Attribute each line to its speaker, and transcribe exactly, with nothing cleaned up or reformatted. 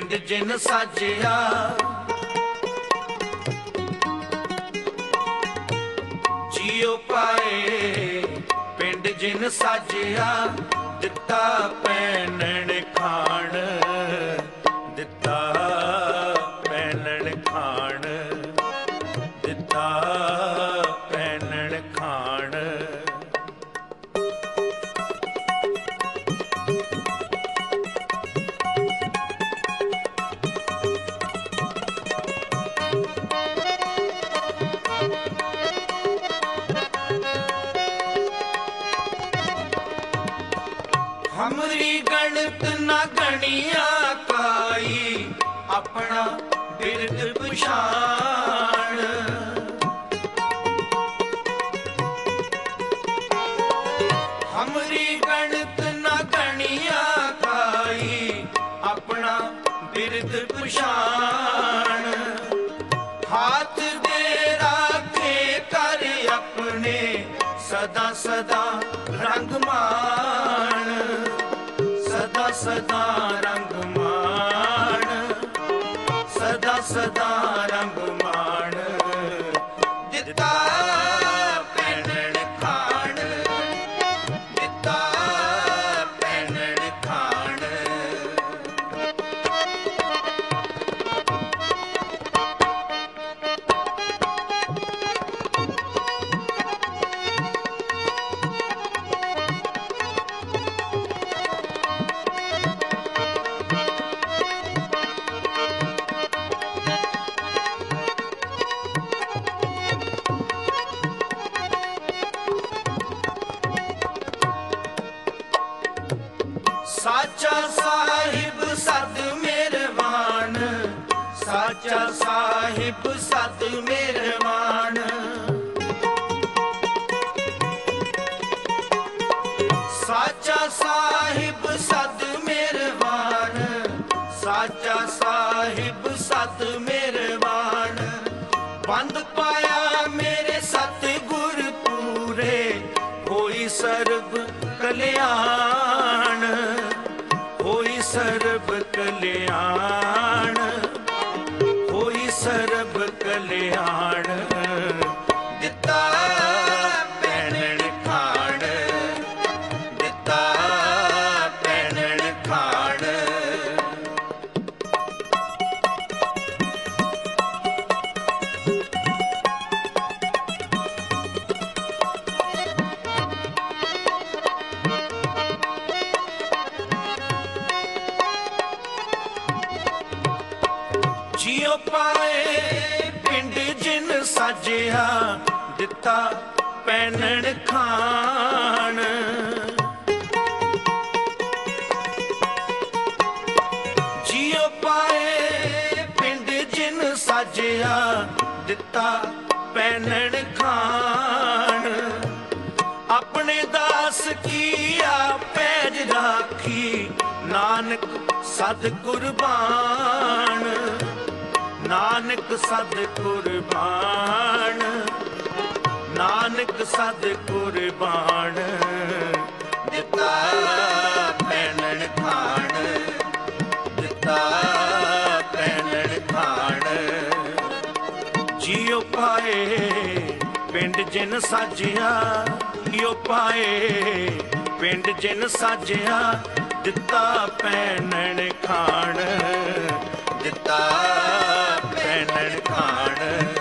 Speaker 1: ਪਿੰਡ ਜਿਨ ਸਾਜਿਆ। ਜਿਉ ਪਾਏ ਪਿੰਡ ਜਿਨ ਸਾਜਿਆ, ਦਿੱਤਾ ਪੈਨਣ ਖਾਣ, ਦਿੱਤਾ ਪੈਨਣ ਖਾਣ, ਦਿੱਤਾ ਪੈਨਣ ਖਾਣ। हमरी गणत न गणिया काई, अपना बिरद पछाण। हमरी गणत न गणिया काई, अपना बिरद पछाण। हाथ दे राखे कर अपने, सदा सदा रंग मान, सदा सदा रंग मान, सदा सदा रंग मान। ਦਿੱਤਾ ਪੈਨਣ ਖਾਣ, ਦਿੱਤਾ ਪੈਨਣ ਖਾਣ। साचा साहिब सद मेहरबान, साचा साहिब सद मेहरबान। साचा साहिब सद मेहरबान, साचा साहिब सद मेहरबान। बंद पाया मेरे सतगुर पूरे, होई सर्ब कल्याण, होई सर्ब कल्याण, होई सर्ब कल्याण। ਦਿੱਤਾ ਪੈਨਣ ਖਾਣ, ਦਿੱਤਾ ਪੈਨਣ ਖਾਣ। ਜਿਉ ਪਾਏ ਪਿੰਡ ਜਿਨ ਸਾਜਿਆ, ਦਿੱਤਾ ਪੈਨਣ ਖਾਣ। ਜਿਉ ਪਾਏ ਪਿੰਡ ਜਿਨ ਸਾਜਿਆ, ਦਿੱਤਾ ਪੈਨਣ ਖਾਣ। ਆਪਣੇ ਦਾਸ ਕੀਆ ਪੈਜ ਰਾਖੀ, ਨਾਨਕ ਸਦ ਕੁਰਬਾਨ, ਨਾਨਕ ਸਦ ਕੁਰਬਾਨ, ਨਾਨਕ ਸਦ ਕੁਰਬਾਨ। ਦਿੱਤਾ ਪੈਨਣ ਖਾਣ, ਦਿੱਤਾ ਪੈਨਣ ਖਾਣ। ਜਿਉ ਪਾਏ ਪਿੰਡ ਜਿਨ ਸਾਜਿਆ, ਜਿਉ ਪਾਏ ਪਿੰਡ ਜਿਨ ਸਾਜਿਆ, ਦਿੱਤਾ ਪੈਨਣ ਖਾਣ, ਦਿੱਤਾ ਪੈਨਣ ਖਾਣ।